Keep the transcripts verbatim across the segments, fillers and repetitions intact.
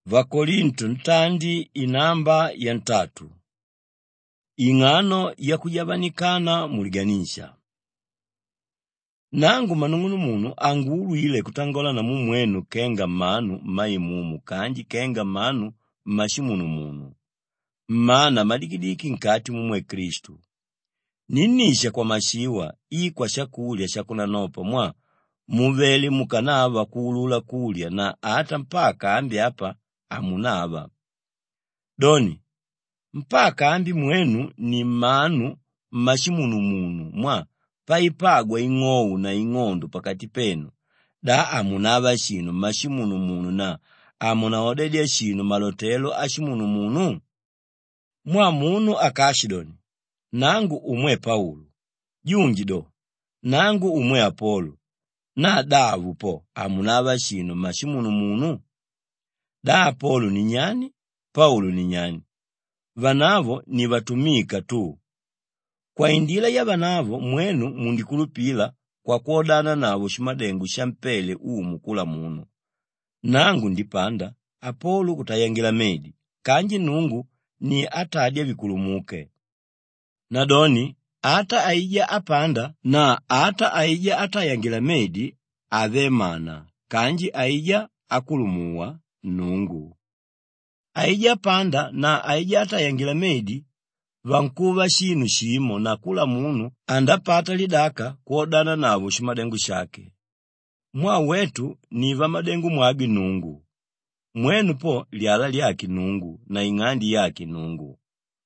Vakorinto ntandi inamba ya ntatu. Ing'ano ya kujabanikana muliganisha. Nangu manung'unu munu angulwile kutangola na mumwenu kenga manu maimumu kanji kenga manu mashimunu munu. Mana madikidiki nkati mumwe Kristu. Ninisha kwa mashiwa ikwa shakulya shakuna nopa mwa muveli mukanava kulula kulya na ata mpaka ambi hapa amunava. Doni, mpaka ambi mwenu ni manu mashimunu munu mwa paipagwa ing'owu na ing'ondo pakati penu. Da amunava shino mashimunu munu na amunaodedia shino malotelo ashimunu munu. Mwa munu akashidoni, nangu umwe Paulo, junjido, nangu umwe Apolo, na davu po amunava shino mashimunu munu. Da Apolo ni nyani, Paulo ni nyani. Vanavo ni vatumika tu. Kwa indila ya vanavo mwenu mundikulupila kwa kuodana navo shimadengu shampele umu kula munu. Nangu ndipanda, Apolo kutayangila medi, kanji nungu ni atadya vikulumuke. Nadoni, ata aija apanda na ata aija atayangila medi ave mana, kanji aija akulumuwa nungu. Aija panda na aija atayangila medi, vankuva shinu shimo na kula munu andapata lidaka kuodana navo shimadengu shake. Mwa wetu ni vamadengu mwagi nungu. Mwenu po liala lyaki nungu na ing'andi yaki nungu.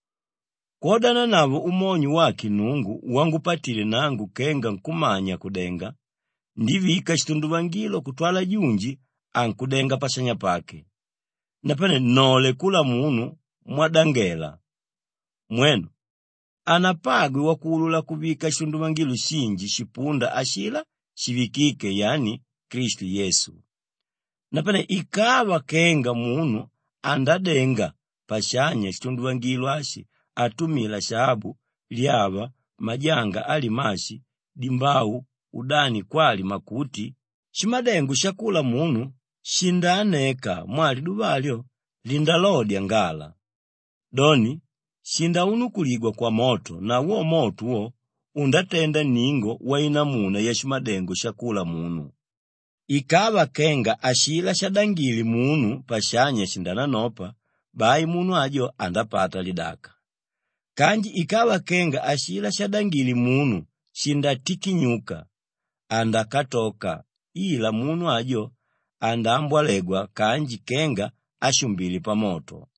Kuodana navo umonyu waki nungu wangupatile nangu kenga nkumanya kudenga. Ndivika shitunduvangilo kutwala junji ankudenga pasanya pake. Napane nole kula munu mwadangela. Mwenu, anapagwi wakulula kuvika shitunduvangilo shinji shipunda ashila shivikike yani Kristu Yesu. Napane ikawa kenga munu andadenga pashanya shitunduvangilo ashi atumila shabu liava majanga alimashi dimbau udani kwali makuti shimadengu shakula munu shindaneka mwali duvalyo lindalodya ngala. Doni shinda unukuligwa kwa moto na uo moto uo undatenda ningo wainamuna ya shimadengu shakula munu. Ikawa kenga ashila shadangili munu pashanya shindana nopa bai munu ajo andapata lidaka. Kanji ikawa kenga ashila shadangili munu shinda tikinyuka andakatoka ila munu ajo andambwalegwa kanji kenga ashumbili pa moto.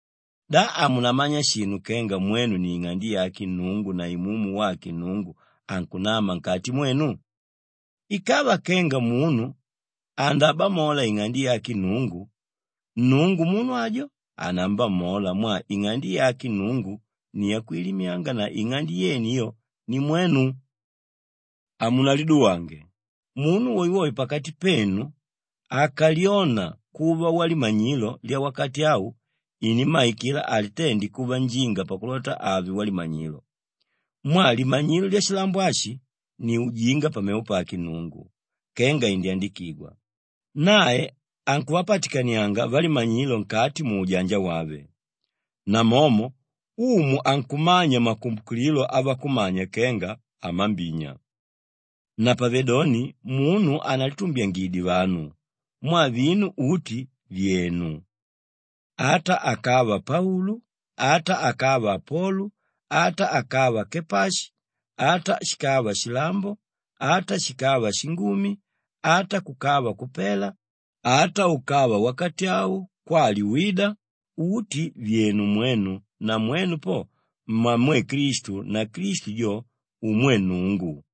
Da amunamanya shinu kenga mwenu ni ing'andi yaki nungu na imumu waki nungu ankunama nkati mwenu. Ikawa kenga munu andaba mola ing'andi yaki nungu, nungu munu ajo anamba mola mwa ing'andi yaki nungu ni ya kuilimianga na ing'andi yeniyo ni mwenu. Amunalidu wange, munu woiwoi pakati penu akaliona kuva wali manyilo lia wakati au ini maikila alitendi kuva njinga pakulota avi wali manyilo. Mwali manyilo lia shilambwashi ni ujinga pameupa akinungu, kenga indiandikigwa. Nae ankuwapatikanianga wali manyilo nkati muujanja wave. Na momo, umu ankumanya makumbukulilo ava kumanya kenga amambinya. Na pavedoni munu analitumbia ngidi vanu, mwa vinu uti vyenu. Ata akawa Paulo, ata akawa Apolo, ata akawa Kepashi, ata shikawa shilambo, ata shikawa shingumi, ata kukawa kupela, ata ukawa wakati au kwali wida, uti vyenu mwenu na mwenu po mamwe Kristu na Kristu jo umwe nungu.